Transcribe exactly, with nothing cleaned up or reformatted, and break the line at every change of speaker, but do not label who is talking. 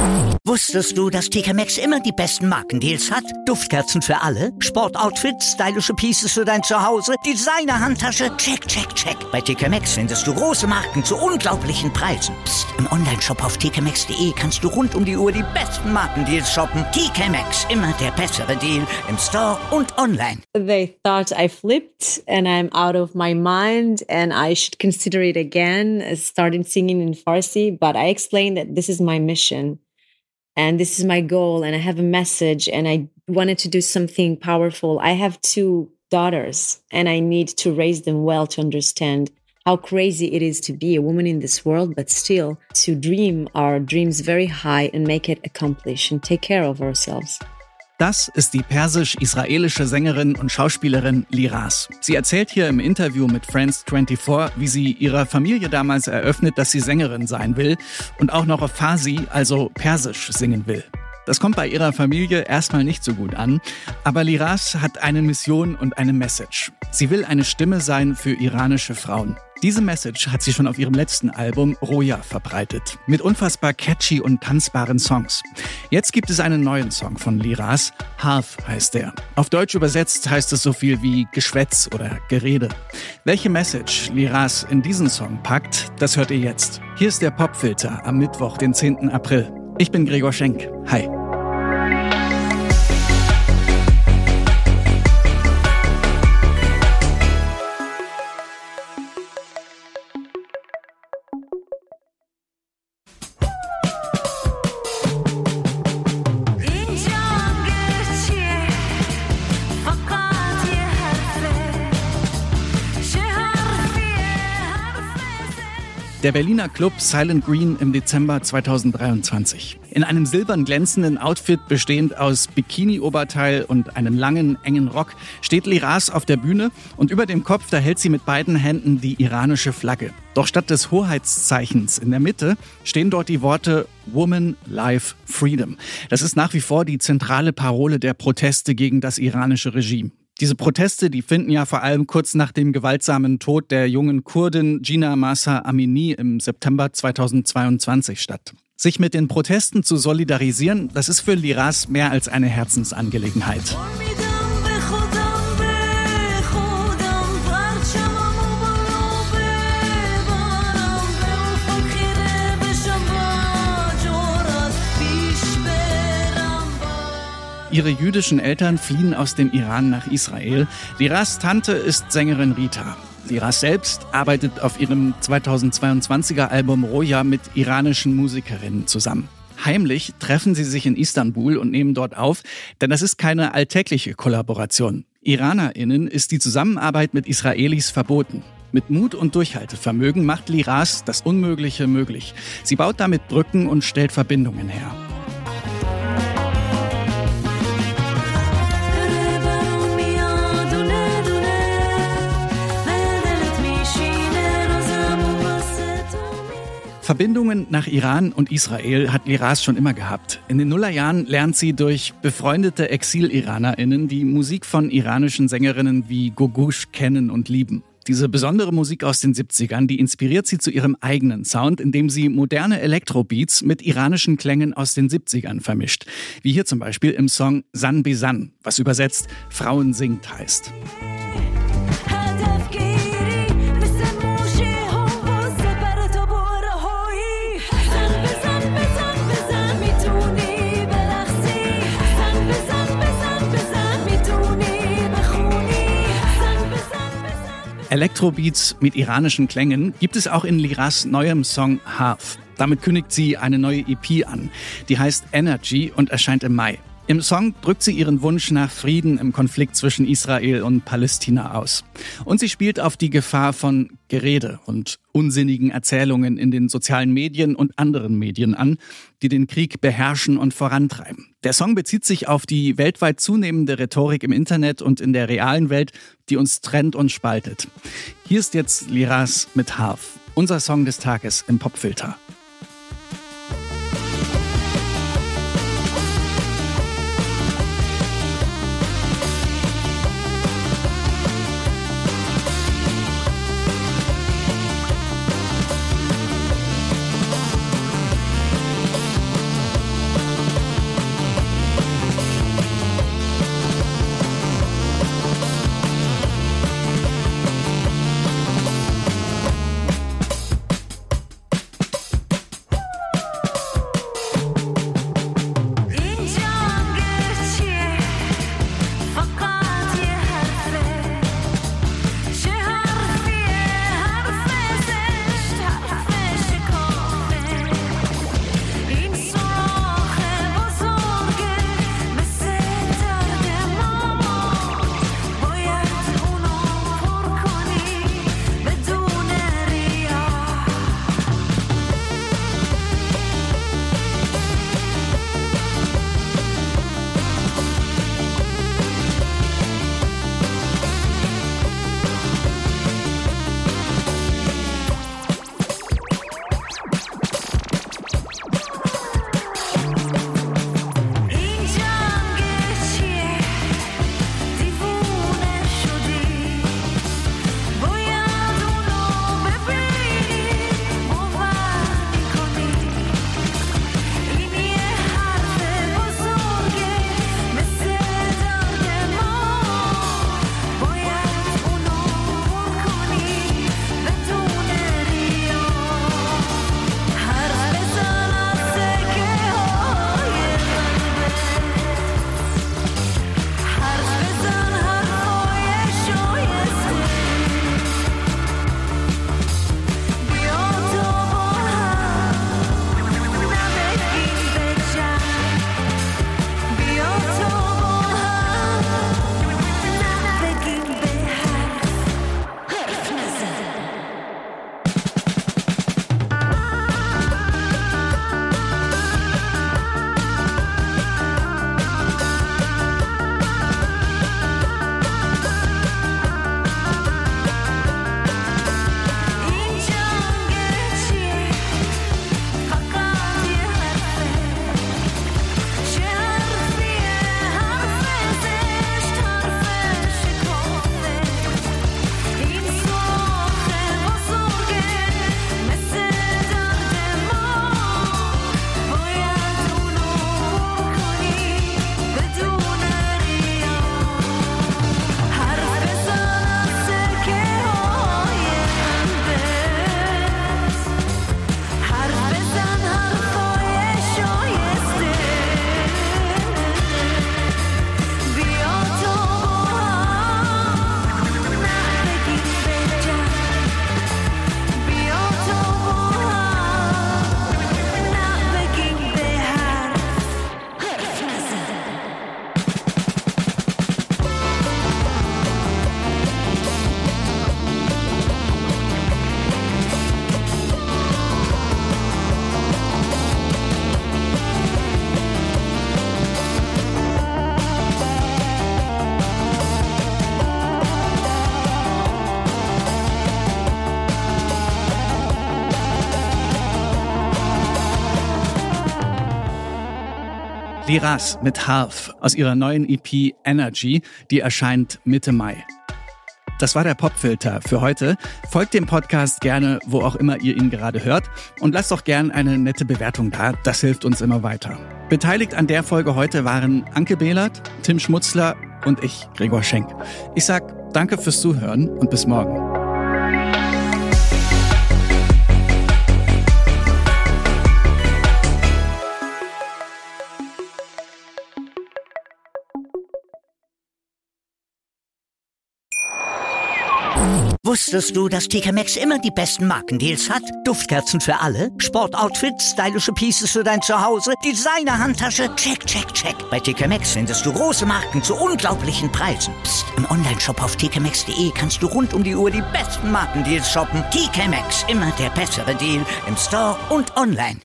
Wusstest du, dass T K Maxx immer die besten Markendeals hat? Duftkerzen für alle, Sportoutfits, stylische Pieces für dein Zuhause, Designer-Handtasche, check, check, check. Bei T K Maxx findest du große Marken zu unglaublichen Preisen. Psst. Im Onlineshop auf t k maxx punkt d e kannst du rund um die Uhr die besten Markendeals shoppen. T K Maxx, immer der bessere Deal im Store und online.
They thought I flipped and I'm out of my mind and I should consider it again, starting singing in Farsi, but I explained that this is my mission. And this is my goal, and I have a message, and I wanted to do something powerful. I have two daughters, and I need to raise them well to understand how crazy it is to be a woman in this world, but still to dream our dreams very high and make it accomplish and take care of ourselves.
Das ist die persisch-israelische Sängerin und Schauspielerin Liraz. Sie erzählt hier im Interview mit France vierundzwanzig, wie sie ihrer Familie damals eröffnet, dass sie Sängerin sein will und auch noch auf Farsi, also Persisch, singen will. Das kommt bei ihrer Familie erstmal nicht so gut an, aber Liraz hat eine Mission und eine Message. Sie will eine Stimme sein für iranische Frauen. Diese Message hat sie schon auf ihrem letzten Album Roja verbreitet, mit unfassbar catchy und tanzbaren Songs. Jetzt gibt es einen neuen Song von Liraz, Harf heißt der. Auf Deutsch übersetzt heißt es so viel wie Geschwätz oder Gerede. Welche Message Liraz in diesen Song packt, das hört ihr jetzt. Hier ist der Popfilter am Mittwoch, den zehnten April. Ich bin Gregor Schenk. Hi. Der Berliner Club Silent Green im Dezember zweitausenddreiundzwanzig. In einem silbern glänzenden Outfit bestehend aus Bikini-Oberteil und einem langen, engen Rock steht Liraz auf der Bühne und über dem Kopf, da hält sie mit beiden Händen die iranische Flagge. Doch statt des Hoheitszeichens in der Mitte stehen dort die Worte Woman, Life, Freedom. Das ist nach wie vor die zentrale Parole der Proteste gegen das iranische Regime. Diese Proteste, die finden ja vor allem kurz nach dem gewaltsamen Tod der jungen Kurdin Jina Mahsa Amini im September zweitausendzweiundzwanzig statt. Sich mit den Protesten zu solidarisieren, das ist für Liraz mehr als eine Herzensangelegenheit. Ihre jüdischen Eltern fliehen aus dem Iran nach Israel. Liraz' Tante ist Sängerin Rita. Liraz selbst arbeitet auf ihrem zweitausendzweiundzwanziger Album Roja mit iranischen Musikerinnen zusammen. Heimlich treffen sie sich in Istanbul und nehmen dort auf, denn das ist keine alltägliche Kollaboration. IranerInnen ist die Zusammenarbeit mit Israelis verboten. Mit Mut und Durchhaltevermögen macht Liraz das Unmögliche möglich. Sie baut damit Brücken und stellt Verbindungen her. Verbindungen nach Iran und Israel hat Liraz schon immer gehabt. In den Nullerjahren lernt sie durch befreundete Exil-IranerInnen die Musik von iranischen Sängerinnen wie Gogush kennen und lieben. Diese besondere Musik aus den siebzigern, die inspiriert sie zu ihrem eigenen Sound, indem sie moderne Elektrobeats mit iranischen Klängen aus den siebzigern vermischt. Wie hier zum Beispiel im Song Zan Bi Zan, was übersetzt Frauen singt heißt. Elektrobeats mit iranischen Klängen gibt es auch in Liraz' neuem Song Harf. Damit kündigt sie eine neue E P an. Die heißt Energy und erscheint im Mai. Im Song drückt sie ihren Wunsch nach Frieden im Konflikt zwischen Israel und Palästina aus. Und sie spielt auf die Gefahr von Gerede und unsinnigen Erzählungen in den sozialen Medien und anderen Medien an, die den Krieg beherrschen und vorantreiben. Der Song bezieht sich auf die weltweit zunehmende Rhetorik im Internet und in der realen Welt, die uns trennt und spaltet. Hier ist jetzt Liraz mit Harf, unser Song des Tages im Popfilter. Liraz mit Half aus ihrer neuen E P Energy, die erscheint Mitte Mai. Das war der Popfilter für heute. Folgt dem Podcast gerne, wo auch immer ihr ihn gerade hört. Und lasst doch gerne eine nette Bewertung da. Das hilft uns immer weiter. Beteiligt an der Folge heute waren Anke Behlert, Tim Schmutzler und ich, Gregor Schenk. Ich sag danke fürs Zuhören und bis morgen.
Wusstest du, dass T K Maxx immer die besten Markendeals hat? Duftkerzen für alle, Sportoutfits, stylische Pieces für dein Zuhause, Designer-Handtasche, check, check, check. Bei T K Maxx findest du große Marken zu unglaublichen Preisen. Psst. Im Onlineshop auf t k maxx punkt d e kannst du rund um die Uhr die besten Markendeals shoppen. T K Maxx, immer der bessere Deal im Store und online.